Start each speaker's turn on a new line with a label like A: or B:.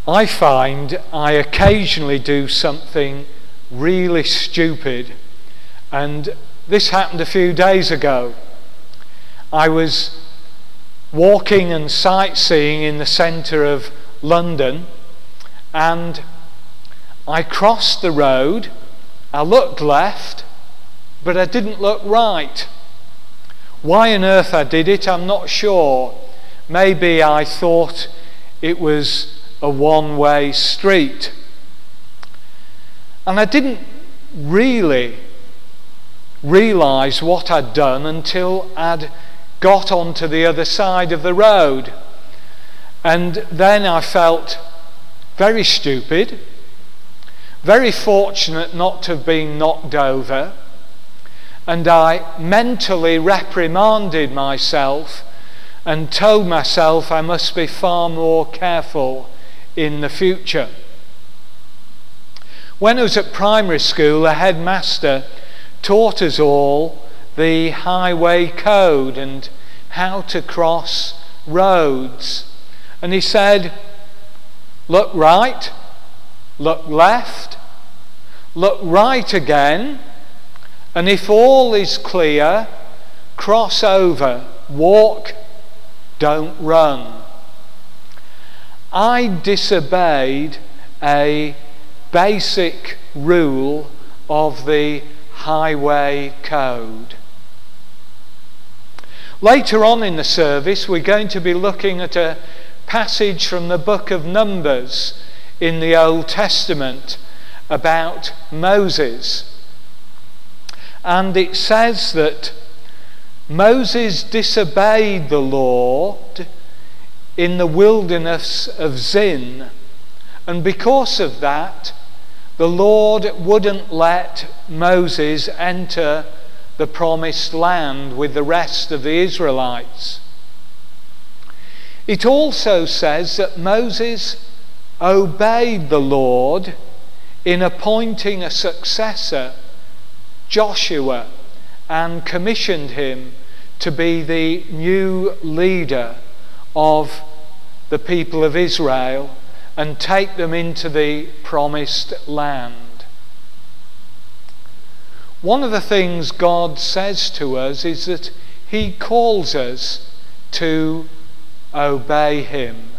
A: I find I occasionally do something really stupid, and this happened a few days ago. I was walking and sightseeing in the centre of London, and I crossed the road. I looked left, but I didn't look right. Why on earth I did it, I'm not sure. Maybe I thought it was a one-way street. And I didn't really realise what I'd done until I'd got onto the other side of the road. And then I felt very stupid, very fortunate not to have been knocked over, and I mentally reprimanded myself and told myself I must be far more careful in the future. When I was at primary school, the headmaster taught us all the highway code and how to cross roads. And he said, look right, look left, look right again, and if all is clear, cross over, walk, don't run. I disobeyed a basic rule of the highway code. Later on in the service, we're going to be looking at a passage from the book of Numbers in the Old Testament about Moses. And it says that Moses disobeyed the Lord in the wilderness of Zin, and because of that, the Lord wouldn't let Moses enter the promised land with the rest of the Israelites. It also says that Moses obeyed the Lord in appointing a successor, Joshua, and commissioned him to be the new leader of the people of Israel and take them into the promised land. One of the things God says to us is that he calls us to obey him.